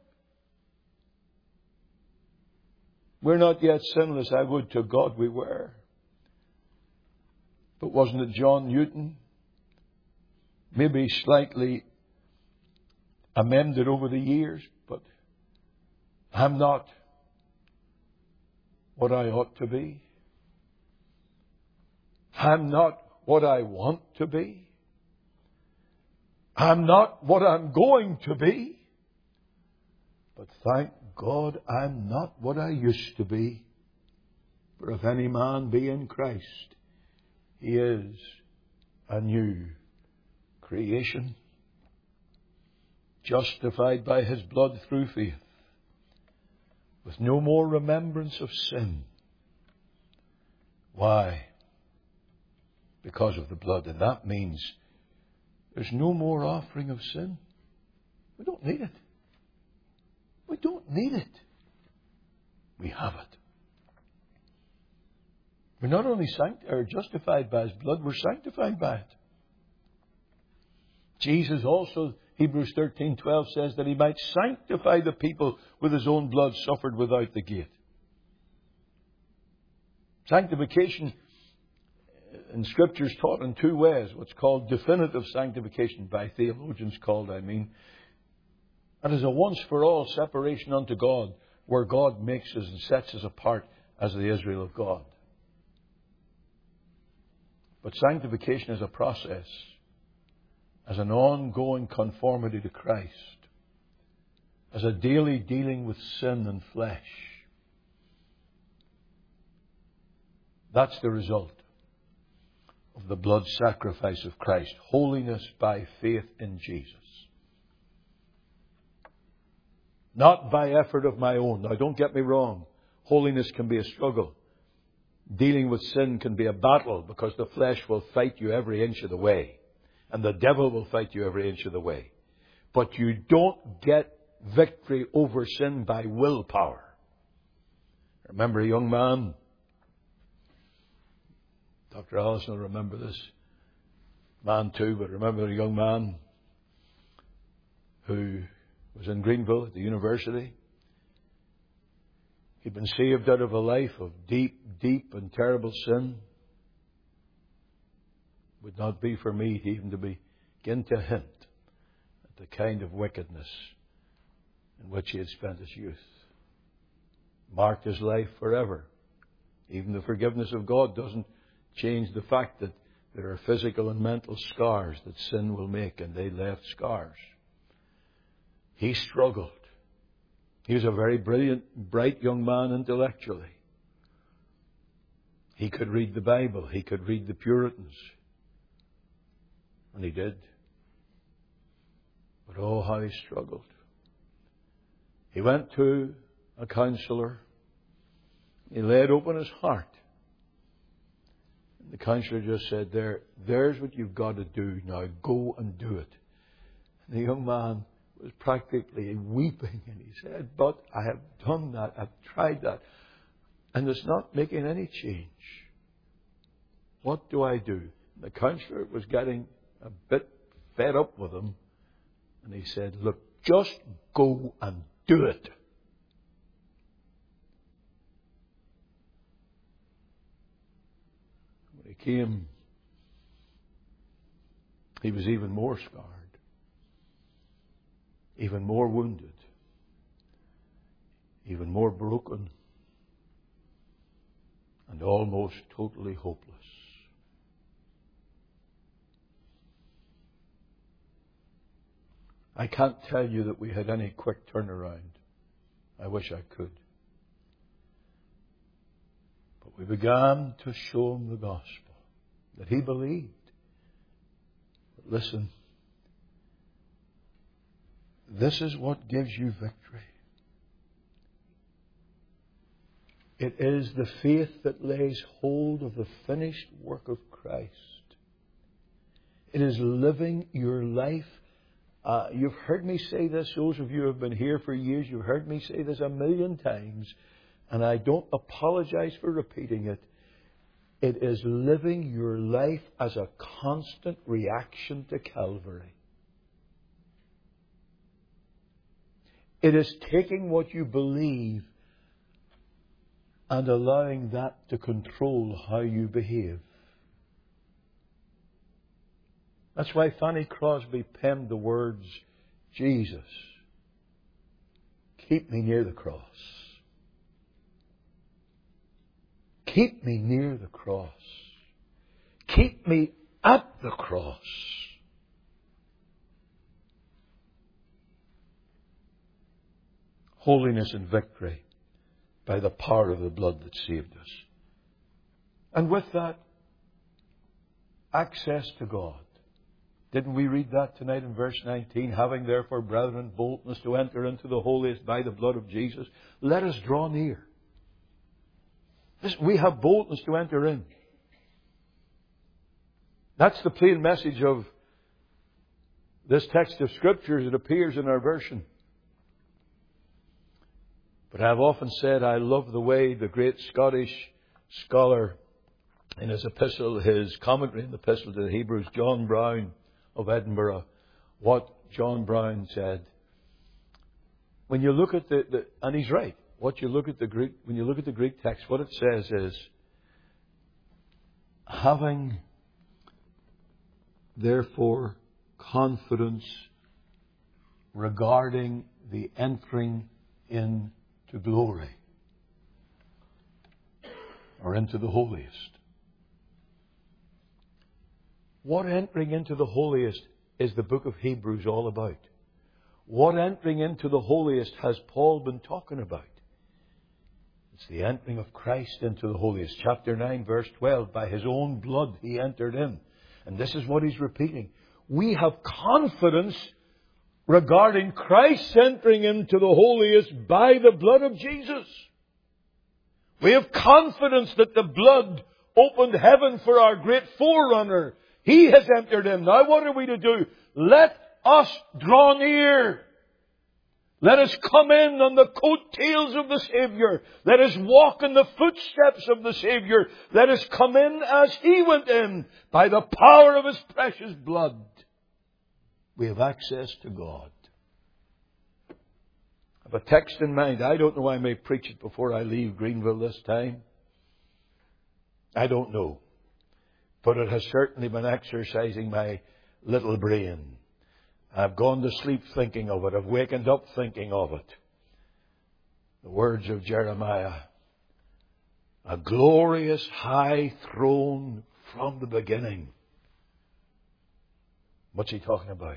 We're not yet sinless. I would to God we were. But wasn't it John Newton? Maybe slightly amended over the years, but I'm not what I ought to be. I'm not what I want to be. I'm not what I'm going to be. But thank God I'm not what I used to be. For if any man be in Christ, he is a new creation, justified by his blood through faith, with no more remembrance of sin. Why? Because of the blood. And that means there's no more offering of sin. We don't need it. We don't need it. We have it. We're not only sanct- or justified by his blood, we're sanctified by it. Jesus also, Hebrews thirteen twelve says that he might sanctify the people with his own blood suffered without the gate. Sanctification in Scripture is taught in two ways. What's called definitive sanctification, by theologians called, I mean. That is a once-for-all separation unto God, where God makes us and sets us apart as the Israel of God. But sanctification is a process, as an ongoing conformity to Christ, as a daily dealing with sin and flesh. That's the result of the blood sacrifice of Christ. Holiness by faith in Jesus. Not by effort of my own. Now, don't get me wrong. Holiness can be a struggle. Dealing with sin can be a battle, because the flesh will fight you every inch of the way. And the devil will fight you every inch of the way. But you don't get victory over sin by willpower. I remember a young man. Doctor Allison will remember this man too, but remember a young man who was in Greenville at the university. He'd been saved out of a life of deep, deep and terrible sin. It would not be for me even to begin to hint at the kind of wickedness in which he had spent his youth. Marked his life forever. Even the forgiveness of God doesn't change the fact that there are physical and mental scars that sin will make, and they left scars. He struggled. He was a very brilliant, bright young man intellectually. He could read the Bible. He could read the Puritans. And he did. But oh, how he struggled. He went to a counselor. He laid open his heart. And the counselor just said, there, there's what you've got to do. Now go and do it. And the young man was practically weeping, and he said, but I have done that, I've tried that, and it's not making any change. What do I do? The counselor was getting a bit fed up with him, and he said, look, just go and do it. When he came, he was even more scarred. Even more wounded, even more broken, and almost totally hopeless. I can't tell you that we had any quick turnaround. I wish I could. But we began to show him the gospel, that he believed. But listen, this is what gives you victory. It is the faith that lays hold of the finished work of Christ. It is living your life. Uh, you've heard me say this, those of you who have been here for years, you've heard me say this a million times, and I don't apologize for repeating it. It is living your life as a constant reaction to Calvary. It is taking what you believe and allowing that to control how you behave. That's why Fanny Crosby penned the words, Jesus, keep me near the cross. Keep me near the cross. Keep me at the cross. Holiness and victory by the power of the blood that saved us. And with that, access to God. Didn't we read that tonight in verse nineteen? Having therefore, brethren, boldness to enter into the holiest by the blood of Jesus, let us draw near. We have boldness to enter in. That's the plain message of this text of Scripture as it appears in our version. But I've often said I love the way the great Scottish scholar, in his epistle, his commentary in the epistle to the Hebrews, John Brown of Edinburgh, what John Brown said. When you look at the, the and he's right, what you look at the Greek, when you look at the Greek text, what it says is, having therefore confidence regarding the entering in to glory, or into the holiest. What entering into the holiest is the book of Hebrews all about? What entering into the holiest has Paul been talking about? It's the entering of Christ into the holiest. Chapter nine, verse twelve. By His own blood He entered in. And this is what He's repeating. We have confidence regarding Christ entering into the holiest by the blood of Jesus. We have confidence that the blood opened heaven for our great forerunner. He has entered in. Now what are we to do? Let us draw near. Let us come in on the coattails of the Savior. Let us walk in the footsteps of the Savior. Let us come in as He went in by the power of His precious blood. We have access to God. I have a text in mind. I don't know. I may preach it before I leave Greenville this time. I don't know. But it has certainly been exercising my little brain. I've gone to sleep thinking of it. I've wakened up thinking of it. The words of Jeremiah. A glorious high throne from the beginning. What's he talking about?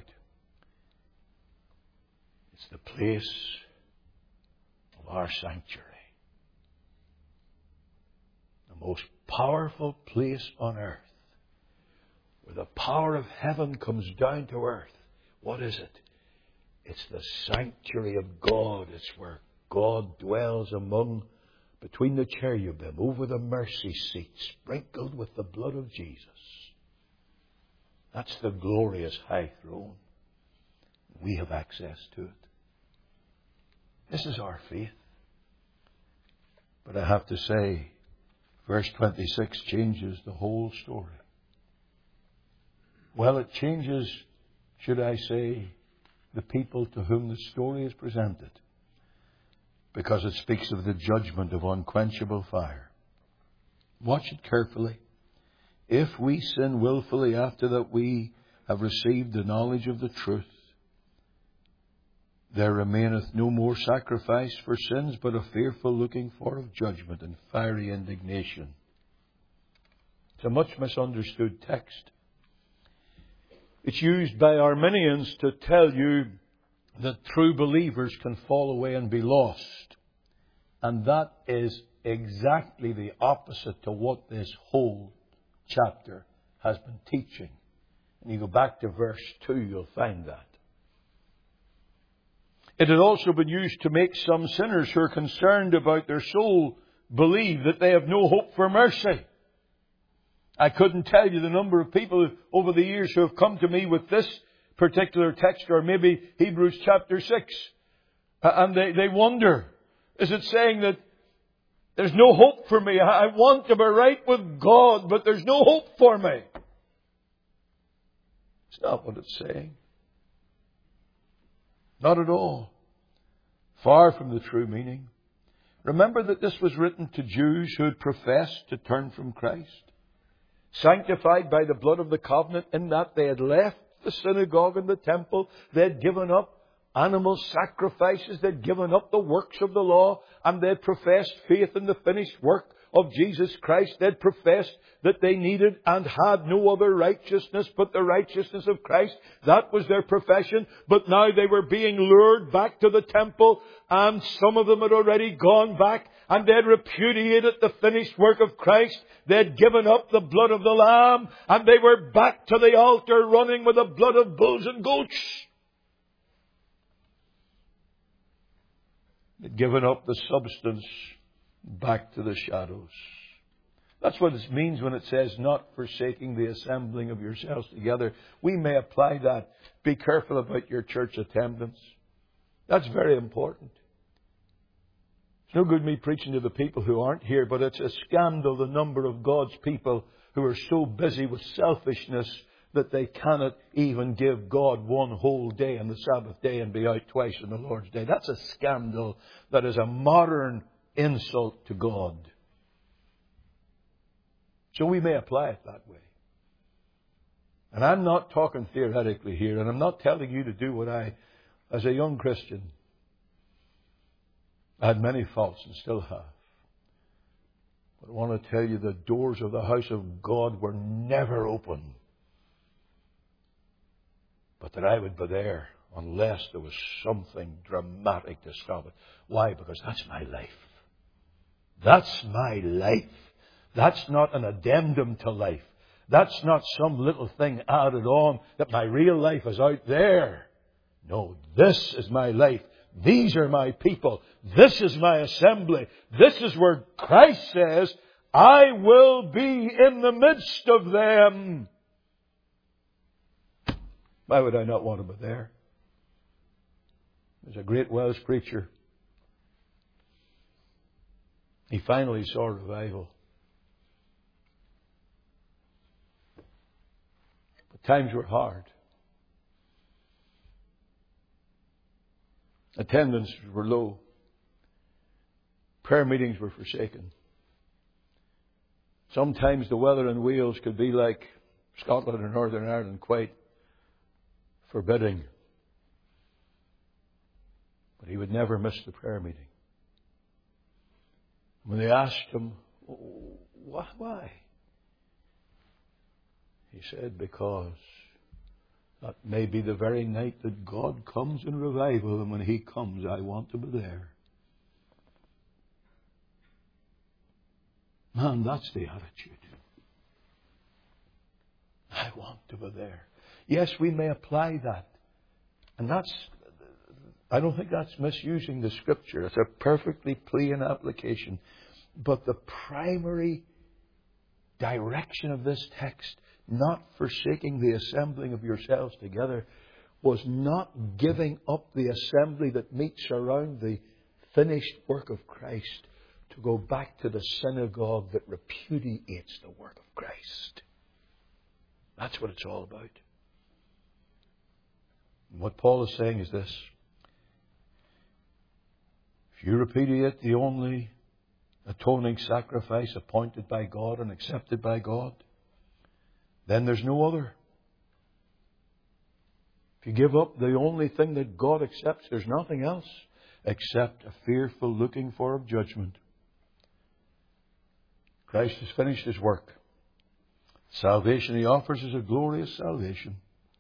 It's the place of our sanctuary. The most powerful place on earth. Where the power of heaven comes down to earth. What is it? It's the sanctuary of God. It's where God dwells among, between the cherubim, over the mercy seat, sprinkled with the blood of Jesus. That's the glorious high throne. We have access to it. This is our faith. But I have to say, verse twenty-six changes the whole story. Well, it changes, should I say, the people to whom the story is presented. Because it speaks of the judgment of unquenchable fire. Watch it carefully. If we sin willfully after that we have received the knowledge of the truth, there remaineth no more sacrifice for sins, but a fearful looking for of judgment and fiery indignation. It's a much misunderstood text. It's used by Arminians to tell you that true believers can fall away and be lost. And that is exactly the opposite to what this whole chapter has been teaching. And you go back to verse two, you'll find that. It had also been used to make some sinners who are concerned about their soul believe that they have no hope for mercy. I couldn't tell you the number of people over the years who have come to me with this particular text, or maybe Hebrews chapter six. And they, they wonder, is it saying that there's no hope for me? I want to be right with God, but there's no hope for me. It's not what it's saying. Not at all. Far from the true meaning. Remember that this was written to Jews who had professed to turn from Christ. Sanctified by the blood of the covenant, in that they had left the synagogue and the temple. They had given up animal sacrifices. They had given up the works of the law. And they had professed faith in the finished work of Jesus Christ. They had professed that they needed and had no other righteousness but the righteousness of Christ. That was their profession. But now they were being lured back to the temple, and some of them had already gone back, and they had repudiated the finished work of Christ. They had given up the blood of the Lamb, and they were back to the altar running with the blood of bulls and goats. They had given up the substance, back to the shadows. That's what it means when it says, not forsaking the assembling of yourselves together. We may apply that. Be careful about your church attendance. That's very important. It's no good me preaching to the people who aren't here, but it's a scandal the number of God's people who are so busy with selfishness that they cannot even give God one whole day on the Sabbath day and be out twice on the Lord's day. That's a scandal that is a modern insult to God. So we may apply it that way. And I'm not talking theoretically here, and I'm not telling you to do what I, as a young Christian, I had many faults and still have. But I want to tell you the doors of the house of God were never open. But that I would be there unless there was something dramatic to stop it. Why? Because that's my life. That's my life. That's not an addendum to life. That's not some little thing added on that my real life is out there. No, this is my life. These are my people. This is my assembly. This is where Christ says, I will be in the midst of them. Why would I not want to be there? There's a great Welsh preacher. He finally saw revival. But times were hard. Attendance were low. Prayer meetings were forsaken. Sometimes the weather in Wales could be like Scotland or Northern Ireland, quite forbidding. But he would never miss the prayer meeting. When they asked him, why? He said, because that may be the very night that God comes in revival, and when He comes, I want to be there. Man, that's the attitude. I want to be there. Yes, we may apply that. And that's, I don't think that's misusing the Scripture. It's a perfectly plain application. But the primary direction of this text, not forsaking the assembling of yourselves together, was not giving up the assembly that meets around the finished work of Christ to go back to the synagogue that repudiates the work of Christ. That's what it's all about. And what Paul is saying is this. If you repudiate the only atoning sacrifice appointed by God and accepted by God, then there's no other. If you give up the only thing that God accepts, there's nothing else except a fearful looking for of judgment. Christ has finished His work. Salvation He offers is a glorious salvation.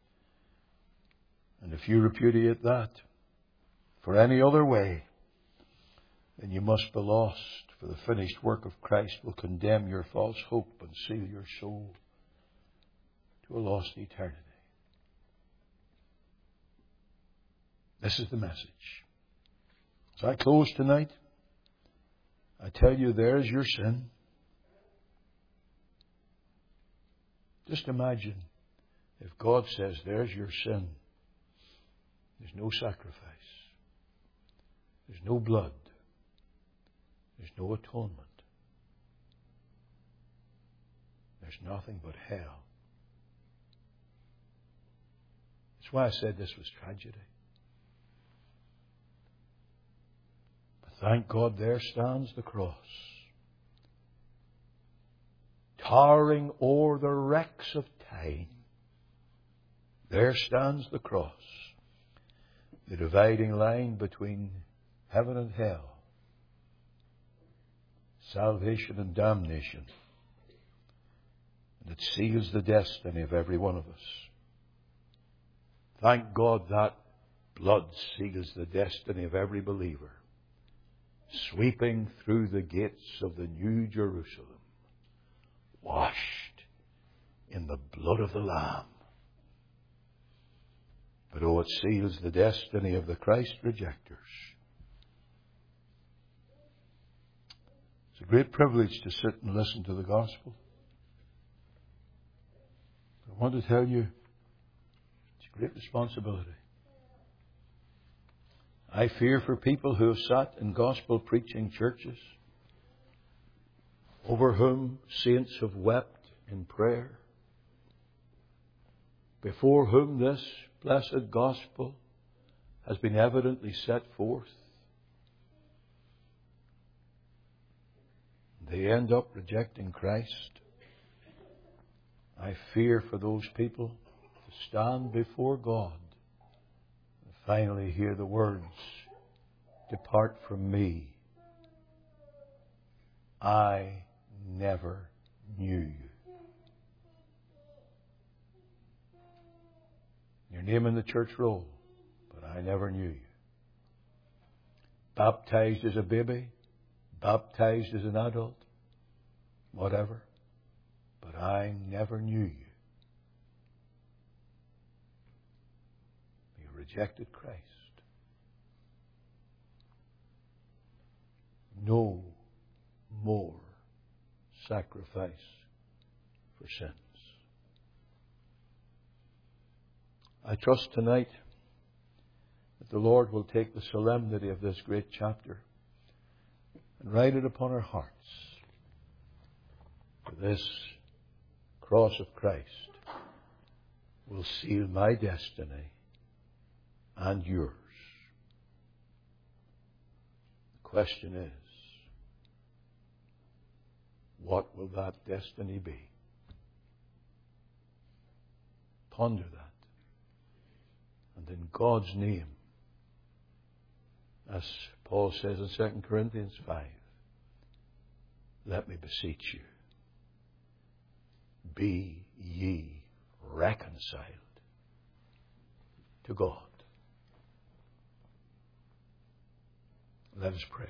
And if you repudiate that for any other way, then you must be lost, for the finished work of Christ will condemn your false hope and seal your soul to a lost eternity. This is the message. As I close tonight, I tell you, there's your sin. Just imagine if God says, there's your sin. There's no sacrifice. There's no blood. There's no atonement. There's nothing but hell. That's why I said this was tragedy. But thank God there stands the cross, towering o'er the wrecks of time. There stands the cross, the dividing line between heaven and hell, salvation and damnation. And it seals the destiny of every one of us. Thank God that blood seals the destiny of every believer, sweeping through the gates of the New Jerusalem, washed in the blood of the Lamb. But oh, it seals the destiny of the Christ rejectors. It's a great privilege to sit and listen to the gospel. I want to tell you, it's a great responsibility. I fear for people who have sat in gospel preaching churches, over whom saints have wept in prayer, before whom this blessed gospel has been evidently set forth. They end up rejecting Christ. I fear for those people to stand before God and finally hear the words, "Depart from me. I never knew you." Your name in the church roll, but I never knew you. Baptized as a baby, baptized as an adult, whatever, but I never knew you. You rejected Christ. No more sacrifice for sins. I trust tonight that the Lord will take the solemnity of this great chapter and write it upon our hearts. For this cross of Christ will seal my destiny and yours. The question is, what will that destiny be? Ponder that. And in God's name, as Paul says in Second Corinthians five, let me beseech you, be ye reconciled to God. Let us pray.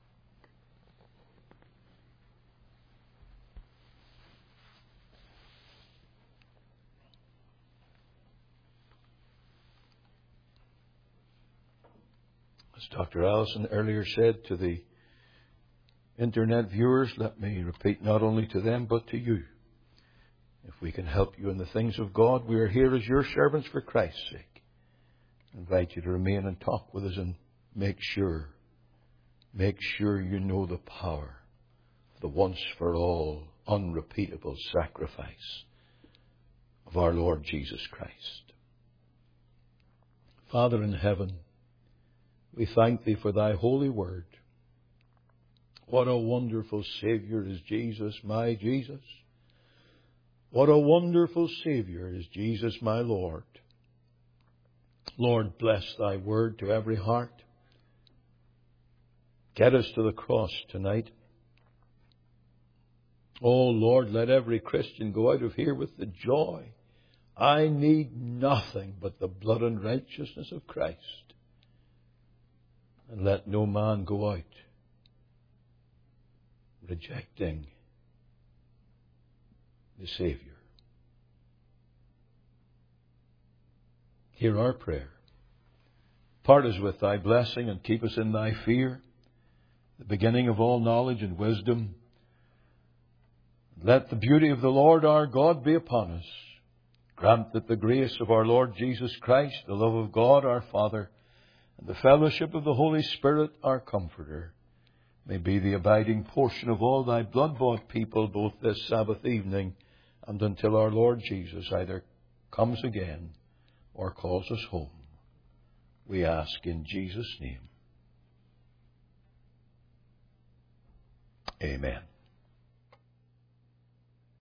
As Doctor Allison earlier said to the internet viewers, let me repeat not only to them but to you. If we can help you in the things of God, we are here as your servants for Christ's sake. I invite you to remain and talk with us and make sure, make sure you know the power of the once for all, unrepeatable sacrifice of our Lord Jesus Christ. Father in heaven, we thank Thee for Thy holy word. What a wonderful Saviour is Jesus, my Jesus. What a wonderful Saviour is Jesus, my Lord. Lord, bless Thy word to every heart. Get us to the cross tonight. Oh, Lord, let every Christian go out of here with the joy. I need nothing but the blood and righteousness of Christ. And let no man go out rejecting the Saviour. Hear our prayer. Part us with Thy blessing and keep us in Thy fear, the beginning of all knowledge and wisdom. Let the beauty of the Lord our God be upon us. Grant that the grace of our Lord Jesus Christ, the love of God our Father, and the fellowship of the Holy Spirit, our Comforter, may be the abiding portion of all Thy blood-bought people, both this Sabbath evening and until our Lord Jesus either comes again or calls us home. We ask in Jesus' name. Amen.